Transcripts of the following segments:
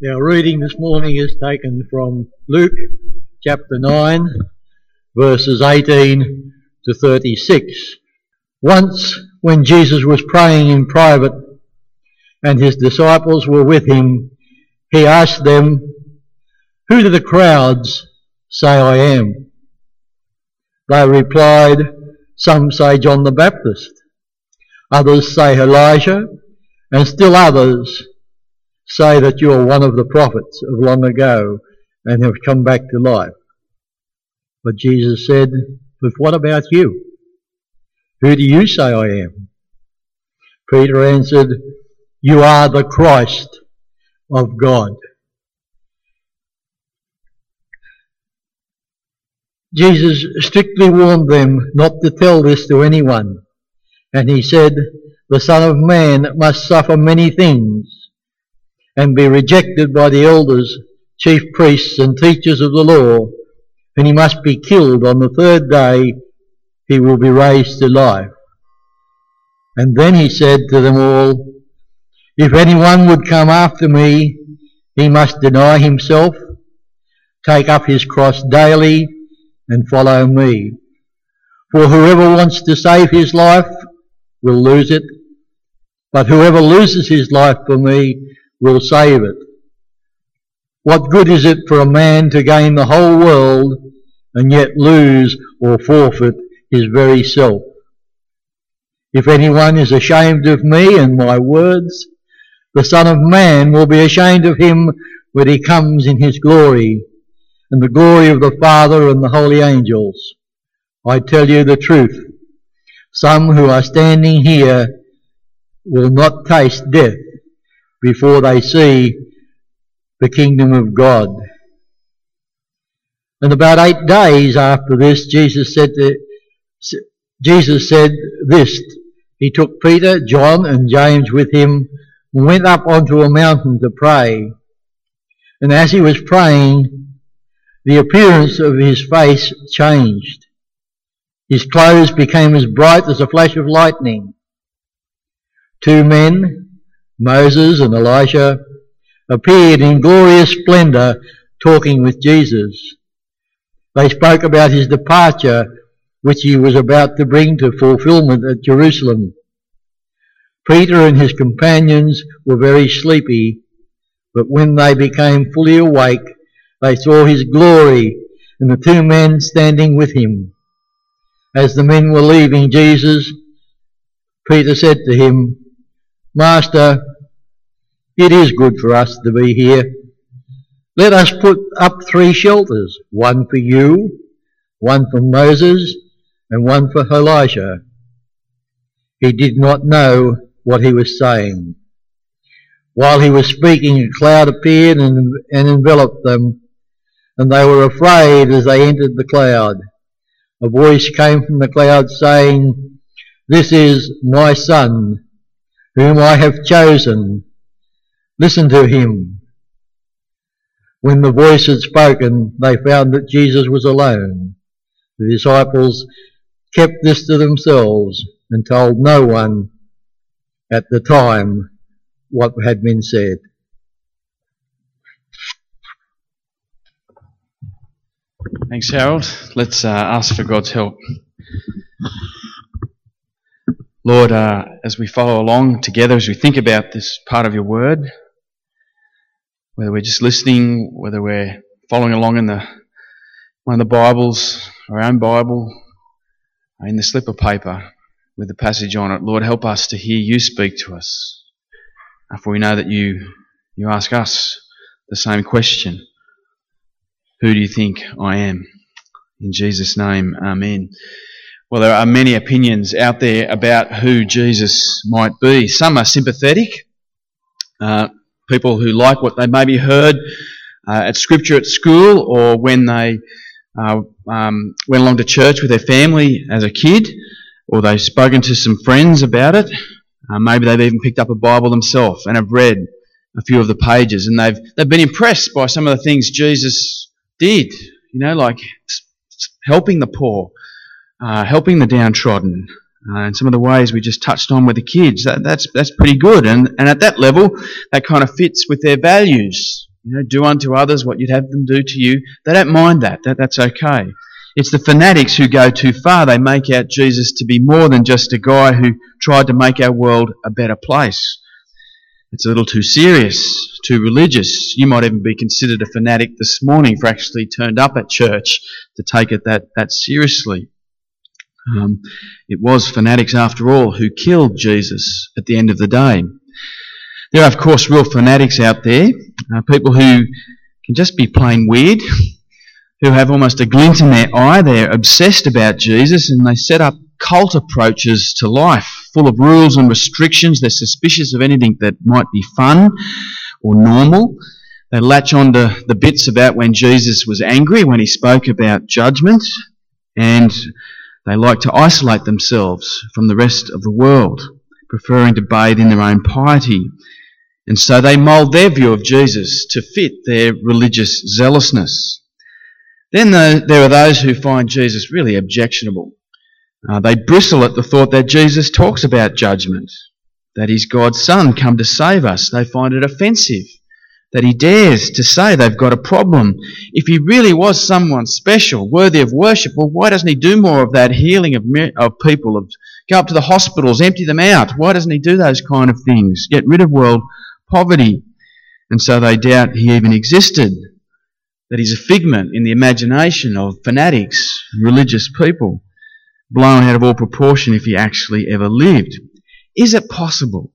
Our reading this morning is taken from Luke chapter 9, verses 18 to 36. Once, when Jesus was praying in private and his disciples were with him, he asked them, "Who do the crowds say I am?" They replied, "Some say John the Baptist, others say Elijah, and still others say that you are one of the prophets of long ago and have come back to life." But Jesus said, "But what about you? Who do you say I am?" Peter answered, "You are the Christ of God." Jesus strictly warned them not to tell this to anyone, and he said, "The Son of Man must suffer many things and be rejected by the elders, chief priests and teachers of the law, and he must be killed. On the third day he will be raised to life." And then he said to them all, "If anyone would come after me, he must deny himself, take up his cross daily, and follow me. For whoever wants to save his life will lose it, but whoever loses his life for me will save it. What good is it for a man to gain the whole world and yet lose or forfeit his very self? If anyone is ashamed of me and my words, the Son of Man will be ashamed of him when he comes in his glory, and the glory of the Father and the holy angels. I tell you the truth, some who are standing here will not taste death before they see the kingdom of God." And about 8 days after this, Jesus said this. He took Peter, John and James with him and went up onto a mountain to pray. And as he was praying, the appearance of his face changed. His clothes became as bright as a flash of lightning. 2 men, Moses and Elijah, appeared in glorious splendour talking with Jesus. They spoke about his departure, which he was about to bring to fulfilment at Jerusalem. Peter and his companions were very sleepy, but when they became fully awake, they saw his glory and the 2 men standing with him. As the men were leaving Jesus, Peter said to him, "Master, it is good for us to be here. Let us put up 3 shelters, one for you, one for Moses, and one for Elijah." He did not know what he was saying. While he was speaking, a cloud appeared and enveloped them, and they were afraid as they entered the cloud. A voice came from the cloud saying, "This is my Son, whom I have chosen. Listen to him." When the voice had spoken, they found that Jesus was alone. The disciples kept this to themselves and told no one at the time what had been said. Thanks, Harold. Let's ask for God's help. Lord, as we follow along together, as we think about this part of your word, whether we're just listening, whether we're following along in one of the Bibles, our own Bible, in the slip of paper with the passage on it, Lord, help us to hear you speak to us. For we know that you ask us the same question. Who do you think I am? In Jesus' name, amen. Well, there are many opinions out there about who Jesus might be. Some are sympathetic, people who like what they maybe heard at Scripture at school, or when they went along to church with their family as a kid, or they've spoken to some friends about it. Maybe they've even picked up a Bible themselves and have read a few of the pages, and they've been impressed by some of the things Jesus did, like helping the poor, helping the downtrodden, and some of the ways we just touched on with the kids. That's pretty good, and at that level, that kind of fits with their values. Do unto others what you'd have them do to you. They don't mind that. That's okay. It's the fanatics who go too far. They make out Jesus to be more than just a guy who tried to make our world a better place. It's a little too serious, too religious. You might even be considered a fanatic this morning for actually turned up at church to take it that seriously. It was fanatics, after all, who killed Jesus at the end of the day. There are, of course, real fanatics out there, people who can just be plain weird, who have almost a glint in their eye. They're obsessed about Jesus, and they set up cult approaches to life, full of rules and restrictions. They're suspicious of anything that might be fun or normal. They latch on to the bits about when Jesus was angry, when he spoke about judgment, and they like to isolate themselves from the rest of the world, preferring to bathe in their own piety. And so they mould their view of Jesus to fit their religious zealousness. Then there are those who find Jesus really objectionable. They bristle at the thought that Jesus talks about judgment, that he's God's Son come to save us. They find it offensive that he dares to say they've got a problem. If he really was someone special, worthy of worship, well, why doesn't he do more of that healing of people, of go up to the hospitals, empty them out? Why doesn't he do those kind of things? Get rid of world poverty. And so they doubt he even existed, that he's a figment in the imagination of fanatics, religious people, blown out of all proportion if he actually ever lived. Is it possible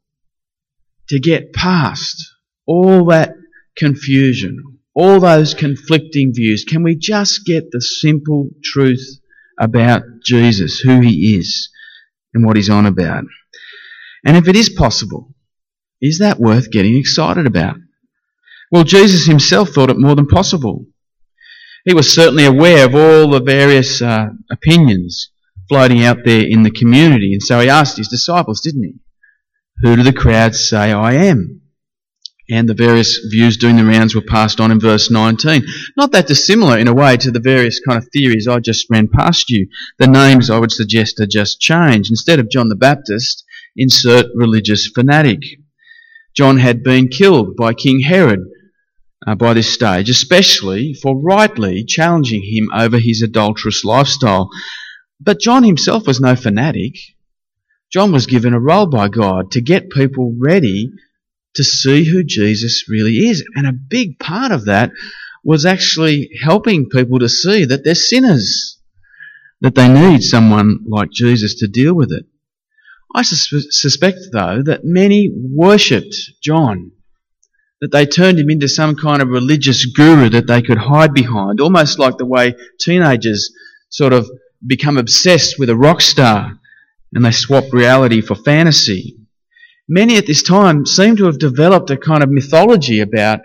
to get past all that confusion, all those conflicting views? Can we just get the simple truth about Jesus, who he is and what he's on about? And if it is possible, is that worth getting excited about? Well, Jesus himself thought it more than possible. He was certainly aware of all the various opinions floating out there in the community, and so he asked his disciples, didn't he? Who do the crowds say I am? And the various views doing the rounds were passed on in verse 19. Not that dissimilar in a way to the various kind of theories I just ran past you. The names, I would suggest, are just changed. Instead of John the Baptist, insert religious fanatic. John had been killed by King Herod by this stage, especially for rightly challenging him over his adulterous lifestyle. But John himself was no fanatic. John was given a role by God to get people ready to see who Jesus really is. And a big part of that was actually helping people to see that they're sinners, that they need someone like Jesus to deal with it. I suspect, though, that many worshipped John, that they turned him into some kind of religious guru that they could hide behind, almost like the way teenagers sort of become obsessed with a rock star and they swap reality for fantasy. Many at this time seem to have developed a kind of mythology about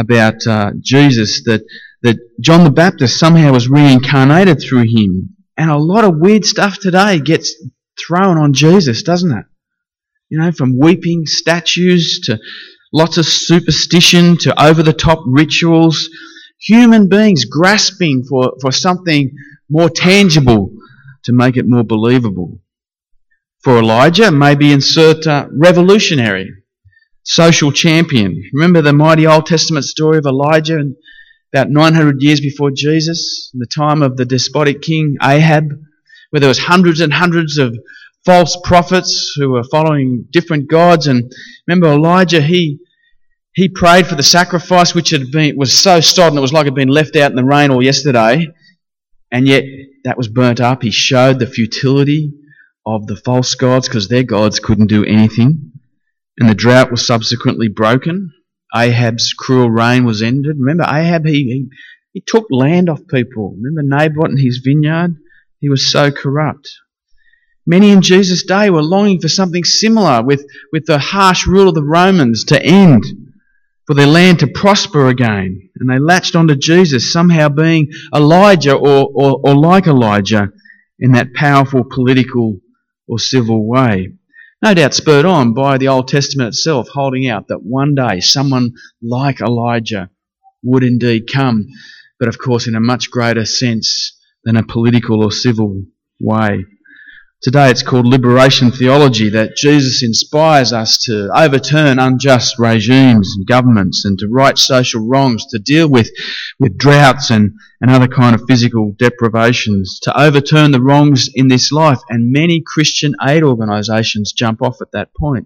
Jesus, that John the Baptist somehow was reincarnated through him. And a lot of weird stuff today gets thrown on Jesus, doesn't it? From weeping statues to lots of superstition to over-the-top rituals. Human beings grasping for something more tangible to make it more believable. For Elijah, maybe insert revolutionary, social champion. Remember the mighty Old Testament story of Elijah about 900 years before Jesus, in the time of the despotic king Ahab, where there was hundreds and hundreds of false prophets who were following different gods. And remember Elijah, he prayed for the sacrifice which was so sodden it was like it had been left out in the rain all yesterday, and yet that was burnt up. He showed the futility of the false gods because their gods couldn't do anything. And the drought was subsequently broken. Ahab's cruel reign was ended. Remember Ahab, he took land off people. Remember Naboth and his vineyard? He was so corrupt. Many in Jesus' day were longing for something similar with the harsh rule of the Romans to end, for their land to prosper again. And they latched onto Jesus, somehow being Elijah or like Elijah in that powerful political or civil way. No doubt spurred on by the Old Testament itself, holding out that one day someone like Elijah would indeed come, but of course in a much greater sense than a political or civil way. Today it's called liberation theology, that Jesus inspires us to overturn unjust regimes and governments and to right social wrongs, to deal with droughts and other kind of physical deprivations, to overturn the wrongs in this life. And many Christian aid organisations jump off at that point.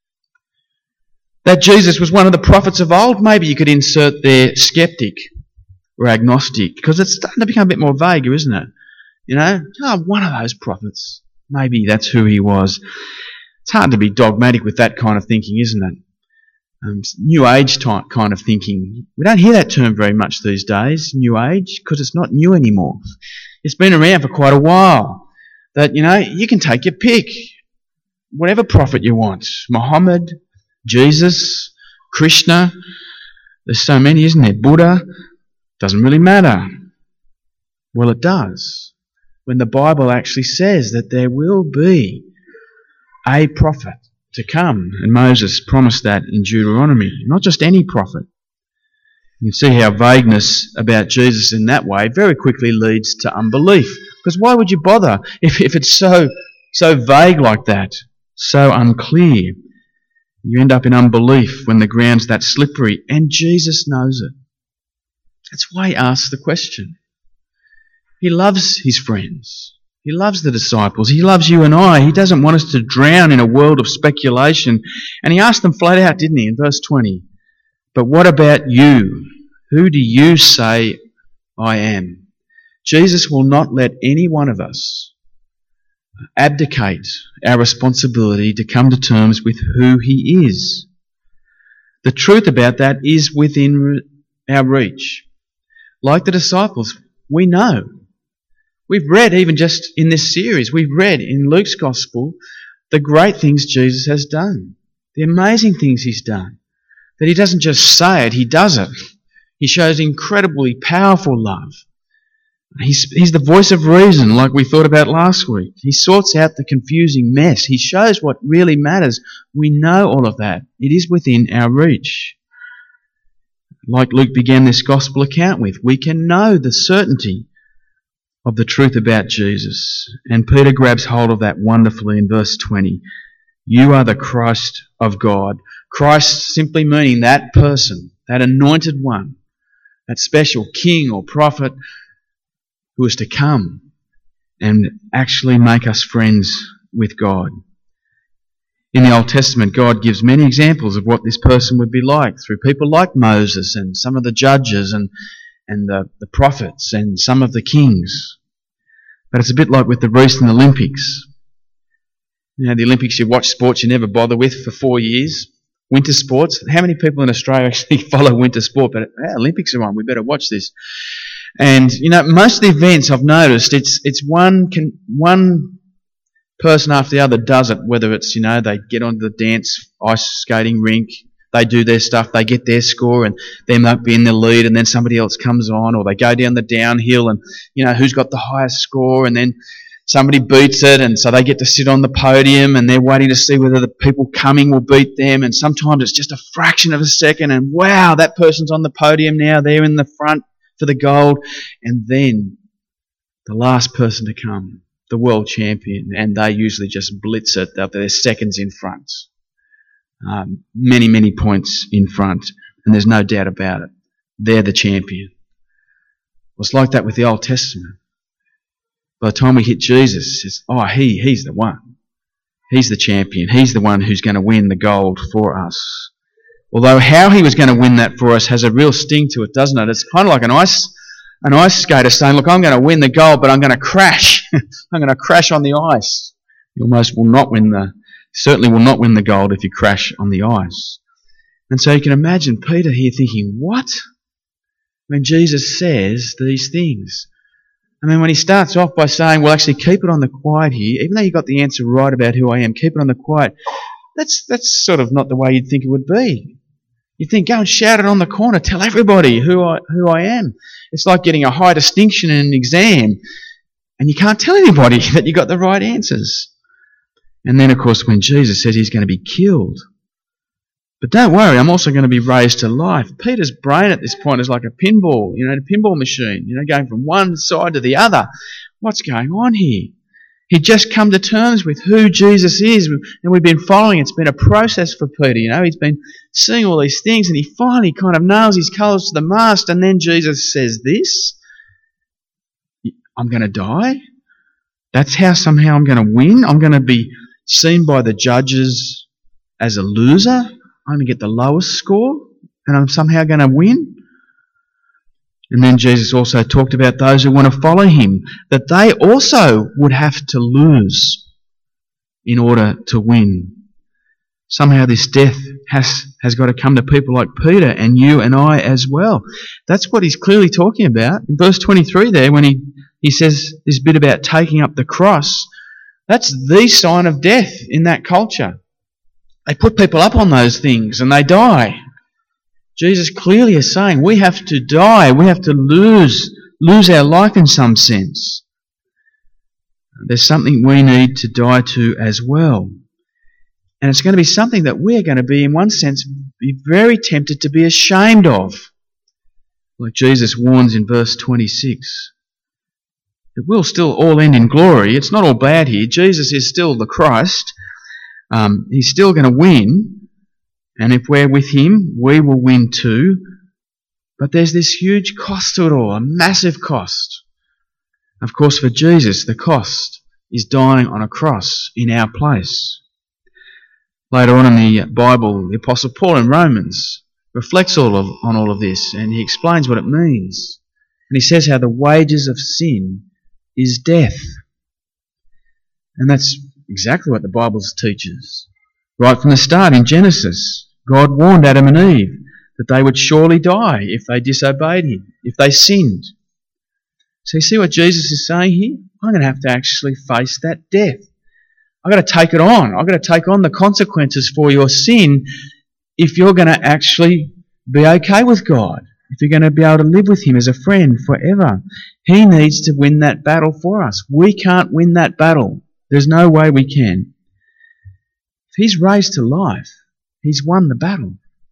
That Jesus was one of the prophets of old, maybe you could insert there skeptic or agnostic, because it's starting to become a bit more vague, isn't it? You know, one of those prophets. Maybe that's who he was. It's hard to be dogmatic with that kind of thinking, isn't it? New Age type kind of thinking. We don't hear that term very much these days, New Age, because it's not new anymore. It's been around for quite a while. That, you know, you can take your pick. Whatever prophet you want. Muhammad, Jesus, Krishna. There's so many, isn't there? Buddha. Doesn't really matter. Well, it does. When the Bible actually says that there will be a prophet to come. And Moses promised that in Deuteronomy. Not just any prophet. You can see how vagueness about Jesus in that way very quickly leads to unbelief. Because why would you bother if it's so vague like that? So unclear. You end up in unbelief when the ground's that slippery. And Jesus knows it. That's why he asks the question. He loves his friends. He loves the disciples. He loves you and I. He doesn't want us to drown in a world of speculation. And he asked them flat out, didn't he, in verse 20? But what about you? Who do you say I am? Jesus will not let any one of us abdicate our responsibility to come to terms with who he is. The truth about that is within our reach. Like the disciples, we know. We've read, even just in this series, we've read in Luke's Gospel the great things Jesus has done, the amazing things he's done. That he doesn't just say it, he does it. He shows incredibly powerful love. He's the voice of reason, like we thought about last week. He sorts out the confusing mess. He shows what really matters. We know all of that. It is within our reach. Like Luke began this Gospel account with, we can know the certainty of the truth about Jesus. And Peter grabs hold of that wonderfully in verse 20. You are the Christ of God. Christ simply meaning that person, that anointed one, that special king or prophet who is to come and actually make us friends with God. In the Old Testament, God gives many examples of what this person would be like through people like Moses and some of the judges and the prophets and some of the kings. But it's a bit like with the recent Olympics. You know, the Olympics, you watch sports you never bother with for 4 years. Winter sports. How many people in Australia actually follow winter sport? But Olympics are on, we better watch this. And, you know, most of the events I've noticed, it's one person after the other does it, whether it's, you know, they get onto the dance ice skating rink, they do their stuff, they get their score, and they might be in the lead, and then somebody else comes on, or they go down the downhill, and, you know, who's got the highest score, and then somebody beats it, and so they get to sit on the podium, and they're waiting to see whether the people coming will beat them, and sometimes it's just a fraction of a second, and wow, that person's on the podium now, they're in the front for the gold, and then the last person to come, the world champion, and they usually just blitz it, they're seconds in front. Many points in front, and there's no doubt about it. They're the champion. Well, it's like that with the Old Testament. By the time we hit Jesus, it's, he's the one. He's the champion. He's the one who's going to win the gold for us. Although how he was going to win that for us has a real sting to it, doesn't it? It's kind of like an ice skater saying, look, I'm going to win the gold, but I'm going to crash. I'm going to crash on the ice. You certainly will not win the gold if you crash on the ice. And so you can imagine Peter here thinking, what? When Jesus says these things. I mean, when he starts off by saying, well, actually, keep it on the quiet here, even though you got the answer right about who I am, keep it on the quiet, that's sort of not the way you'd think it would be. You'd think, go and shout it on the corner, tell everybody who I am. It's like getting a high distinction in an exam, and you can't tell anybody that you got the right answers. And then, of course, when Jesus says he's going to be killed. But don't worry, I'm also going to be raised to life. Peter's brain at this point is like a pinball, a pinball machine, going from one side to the other. What's going on here? He'd just come to terms with who Jesus is, and we've been following. It's been a process for Peter, He's been seeing all these things, and he finally kind of nails his colours to the mast, and then Jesus says this: I'm going to die. That's how somehow I'm going to win. I'm going to be seen by the judges as a loser. I'm going to get the lowest score, and I'm somehow going to win. And then Jesus also talked about those who want to follow him, that they also would have to lose in order to win. Somehow this death has got to come to people like Peter and you and I as well. That's what he's clearly talking about. In verse 23 there, when he says this bit about taking up the cross, that's the sign of death in that culture. They put people up on those things and they die. Jesus clearly is saying we have to die, we have to lose our life in some sense. There's something we need to die to as well. And it's going to be something that we're going to be, in one sense, be very tempted to be ashamed of. Like Jesus warns in verse 26. It will still all end in glory. It's not all bad here. Jesus is still the Christ. He's still going to win. And if we're with him, we will win too. But there's this huge cost to it all, a massive cost. Of course, for Jesus, the cost is dying on a cross in our place. Later on in the Bible, the Apostle Paul in Romans reflects on all of this, and he explains what it means. And he says how the wages of sin is death. And that's exactly what the Bible teaches. Right from the start in Genesis, God warned Adam and Eve that they would surely die if they disobeyed him, if they sinned. So you see what Jesus is saying here? I'm going to have to actually face that death. I've got to take it on. I've got to take on the consequences for your sin if you're going to actually be okay with God, if you're going to be able to live with him as a friend forever. He needs to win that battle for us. We can't win that battle. There's no way we can. If he's raised to life, he's won the battle.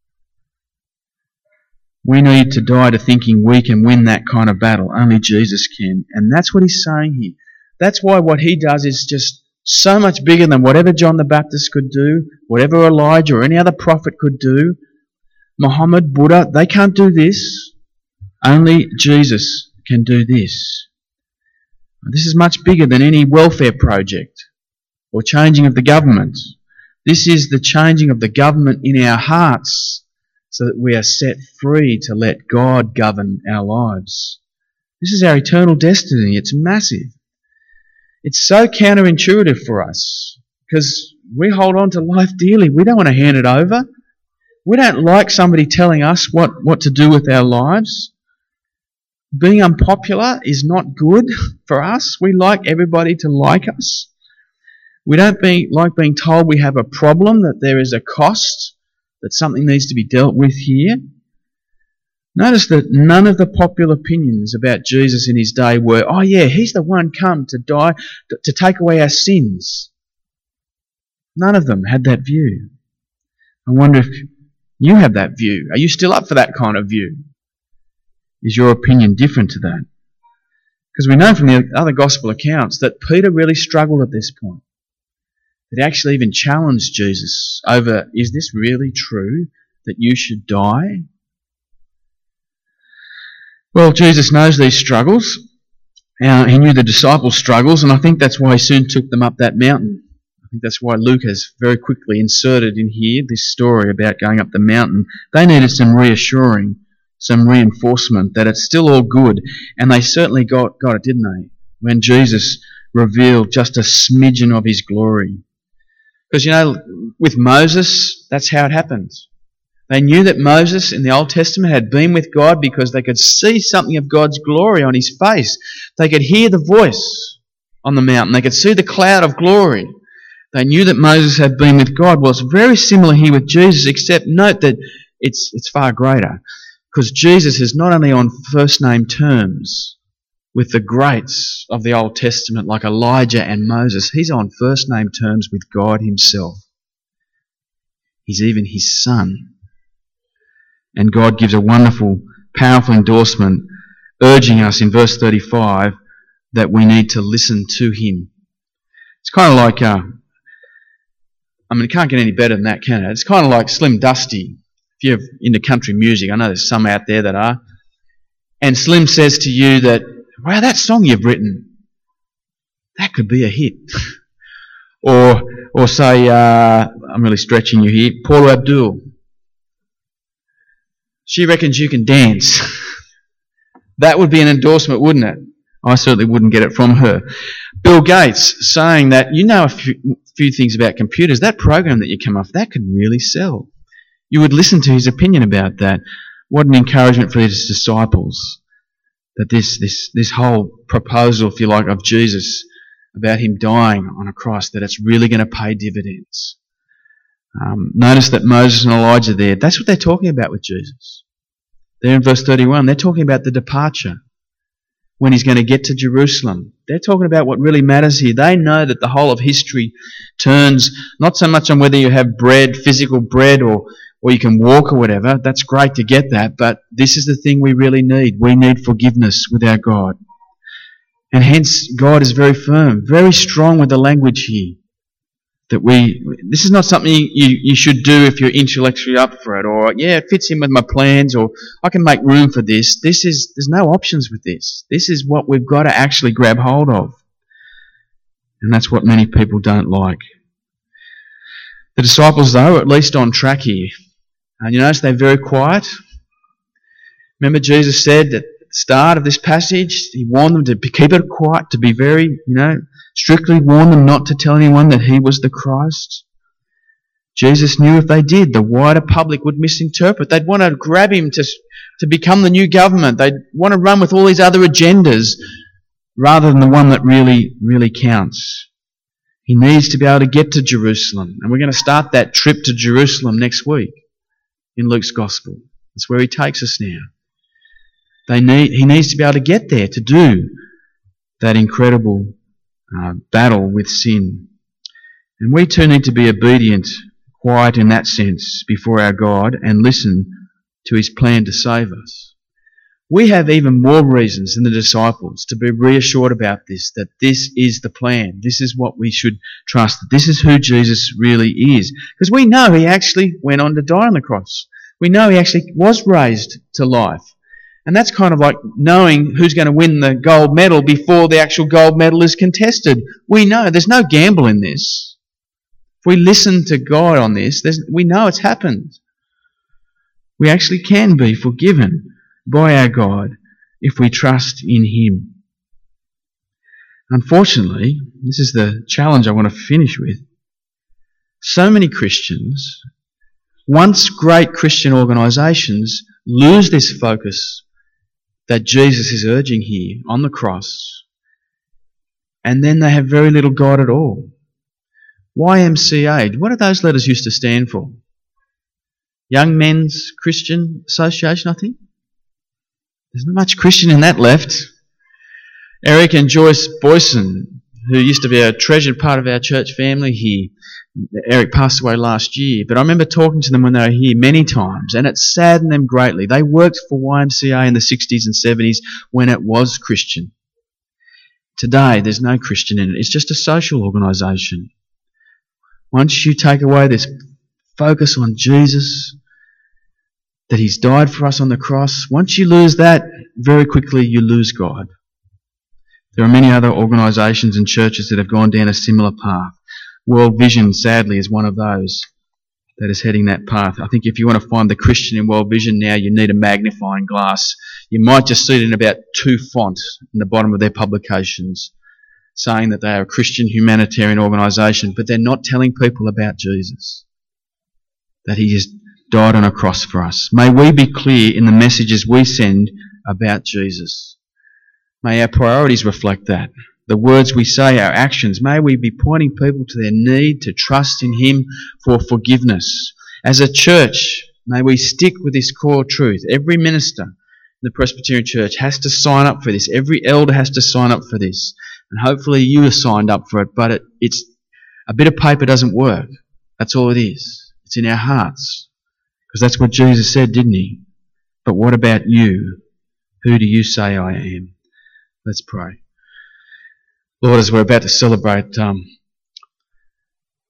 We need to die to thinking we can win that kind of battle. Only Jesus can. And that's what he's saying here. That's why what he does is just so much bigger than whatever John the Baptist could do, whatever Elijah or any other prophet could do. Muhammad, Buddha, they can't do this. Only Jesus can do this. This is much bigger than any welfare project or changing of the government. This is the changing of the government in our hearts so that we are set free to let God govern our lives. This is our eternal destiny. It's massive. It's so counterintuitive for us because we hold on to life dearly. We don't want to hand it over. We don't like somebody telling us what to do with our lives. Being unpopular is not good for us. We like everybody to like us. We don't like being told we have a problem, that there is a cost, that something needs to be dealt with here. Notice that none of the popular opinions about Jesus in his day were, oh yeah, he's the one come to die, to take away our sins. None of them had that view. I wonder if you have that view. Are you still up for that kind of view? Is your opinion different to that? Because we know from the other gospel accounts that Peter really struggled at this point. That he actually even challenged Jesus over, is this really true that you should die? Well, Jesus knows these struggles. He knew the disciples' struggles, and I think that's why he soon took them up that mountain. I think that's why Luke has very quickly inserted in here this story about going up the mountain. They needed some reassuring, some reinforcement that it's still all good, and they certainly got it, didn't they? When Jesus revealed just a smidgen of his glory. Because, with Moses, that's how it happened. They knew that Moses in the Old Testament had been with God because they could see something of God's glory on his face. They could hear the voice on the mountain. They could see the cloud of glory. They knew that Moses had been with God. Well, it's very similar here with Jesus, except note that it's far greater. Because Jesus is not only on first name terms with the greats of the Old Testament like Elijah and Moses, he's on first name terms with God himself. He's even his son. And God gives a wonderful, powerful endorsement urging us in verse 35 that we need to listen to him. It's kind of like, it can't get any better than that, can it? It's kind of like Slim Dusty. If you're into country music, I know there's some out there that are. And Slim says to you that, wow, that song you've written, that could be a hit. or say, I'm really stretching you here, Paula Abdul. She reckons you can dance. That would be an endorsement, wouldn't it? I certainly wouldn't get it from her. Bill Gates saying that, you know a few things about computers. That program that you come off, that could really sell. You would listen to his opinion about that. What an encouragement for his disciples. That this whole proposal, if you like, of Jesus about him dying on a cross, that it's really going to pay dividends. Notice that Moses and Elijah there, that's what they're talking about with Jesus. There in verse 31, they're talking about the departure, when he's going to get to Jerusalem. They're talking about what really matters here. They know that the whole of history turns not so much on whether you have bread, physical bread, or you can walk or whatever. That's great to get that, but this is the thing we really need. We need forgiveness with our God. And hence, God is very firm, very strong with the language here. This is not something you should do if you're intellectually up for it, or, yeah, it fits in with my plans, or I can make room for this. There's no options with this. This is what we've got to actually grab hold of. And that's what many people don't like. The disciples, though, are at least on track here. And you notice they're very quiet. Remember Jesus said that at the start of this passage, he warned them to keep it quiet, to be very, strictly warned them not to tell anyone that he was the Christ. Jesus knew if they did, the wider public would misinterpret. They'd want to grab him to become the new government. They'd want to run with all these other agendas rather than the one that really, really counts. He needs to be able to get to Jerusalem. And we're going to start that trip to Jerusalem next week in Luke's Gospel. That's where he takes us now. He needs to be able to get there to do that incredible battle with sin. And we too need to be obedient, quiet in that sense, before our God and listen to his plan to save us. We have even more reasons than the disciples to be reassured about this, that this is the plan. This is what we should trust. This is who Jesus really is. Because we know he actually went on to die on the cross. We know he actually was raised to life. And that's kind of like knowing who's going to win the gold medal before the actual gold medal is contested. We know there's no gamble in this. If we listen to God on this, we know it's happened. We actually can be forgiven by our God if we trust in him. Unfortunately, this is the challenge I want to finish with. So many Christians, once great Christian organisations, lose this focus that Jesus is urging here on the cross, and then they have very little God at all. YMCA, what do those letters used to stand for? Young Men's Christian Association, I think? There's not much Christian in that left. Eric and Joyce Boyson, who used to be a treasured part of our church family here, Eric passed away last year, but I remember talking to them when they were here many times, and it saddened them greatly. They worked for YMCA in the 60s and 70s when it was Christian. Today, there's no Christian in it. It's just a social organisation. Once you take away this focus on Jesus, that he's died for us on the cross, once you lose that, very quickly you lose God. There are many other organisations and churches that have gone down a similar path. World Vision, sadly, is one of those that is heading that path. I think if you want to find the Christian in World Vision now, you need a magnifying glass. You might just see it in about 2 fonts in the bottom of their publications, saying that they are a Christian humanitarian organisation, but they're not telling people about Jesus, that he has died on a cross for us. May we be clear in the messages we send about Jesus. May our priorities reflect that. The words we say, our actions, may we be pointing people to their need to trust in him for forgiveness. As a church, may we stick with this core truth. Every minister in the Presbyterian Church has to sign up for this. Every elder has to sign up for this. And hopefully you are signed up for it, but it's a bit of paper doesn't work. That's all it is. It's in our hearts. Because that's what Jesus said, didn't he? But what about you? Who do you say I am? Let's pray. Lord, as we're about to celebrate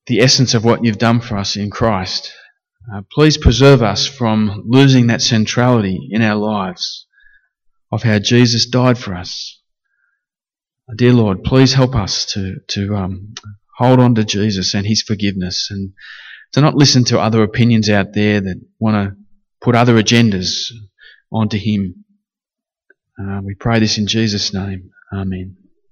the essence of what you've done for us in Christ. Please preserve us from losing that centrality in our lives of how Jesus died for us. Dear Lord, please help us to hold on to Jesus and his forgiveness, and to not listen to other opinions out there that want to put other agendas onto him. We pray this in Jesus' name. Amen.